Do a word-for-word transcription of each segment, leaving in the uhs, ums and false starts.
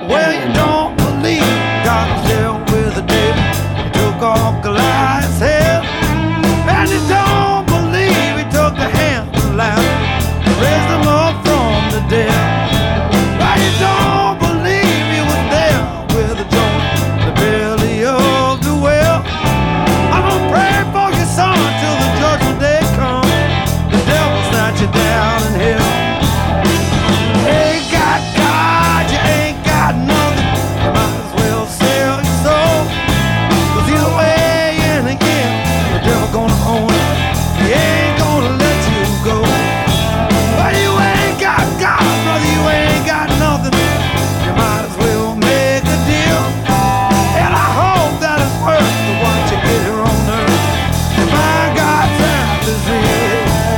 Well, you don't believe God was there with the devil. He took off Goliath's head. And you don't believe he took the hand of Lazarus and raised him up from the dead. Well, you don't believe he was there with the Jonah, the belly of the whale. I'm gonna pray for your son till the judgment day comes. The devil snatch you down in hell. You ain't got God, you ain't got nothing. You might as well sell your soul. 'Cause either way, in the end, the devil gonna own it. He ain't gonna let you go. But you ain't got God, brother, you ain't got nothing. You might as well make a deal. And I hope that it's worth the what you get here on earth. If my God's wrath is real.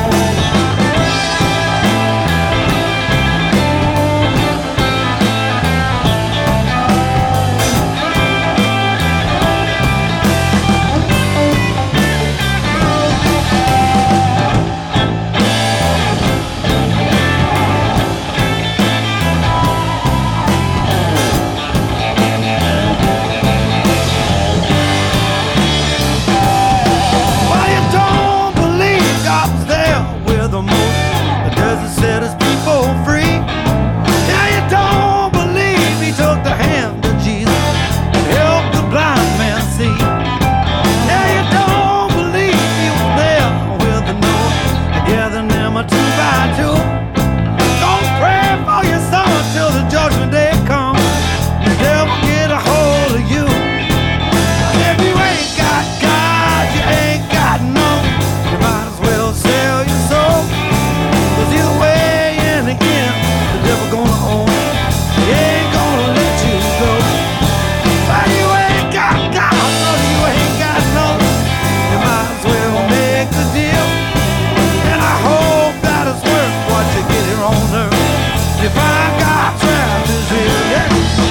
Well, you don't believe God was there with the Moses. The desert set his people free. Yeah, you don't believe he took the hand of Jesus and helped the blind man see. Yeah, you don't believe he was there with the Noah, gathering them a two by two. Don't pray for your son till the judgment day comes. The devil get a hold of you. If you ain't got God, you ain't got nothing. You might as well sell your soul. 'Cause either way, in the end, the devil gonna own it. He ain't gonna let you go. But you ain't got God, brother, you ain't got nothing. You might as well make the deal. And I hope that it's worth what you get here on earth. You find God's wrath is real, yeah.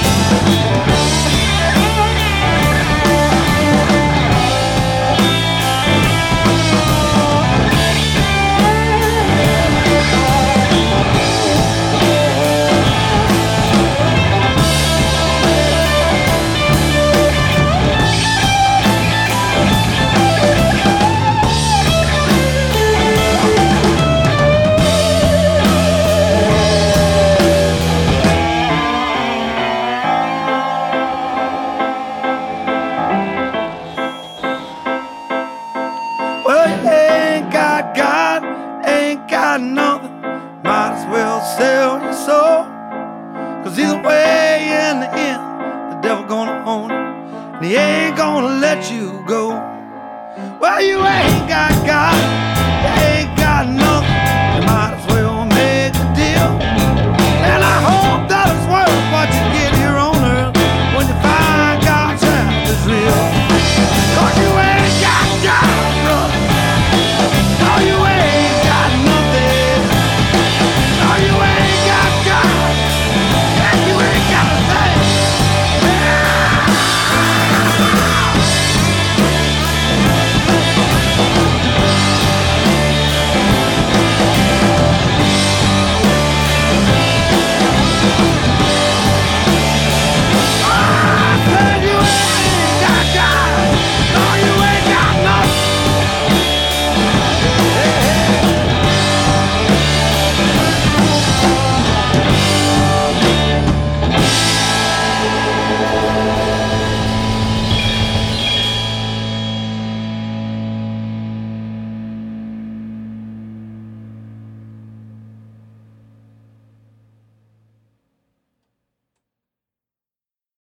Well, you ain't got God, ain't got nothing. Might as well sell your soul. 'Cause either way, in the end, the devil gonna own it. And he ain't gonna let you go. Well, you ain't got God, you ain't got nothing. You might as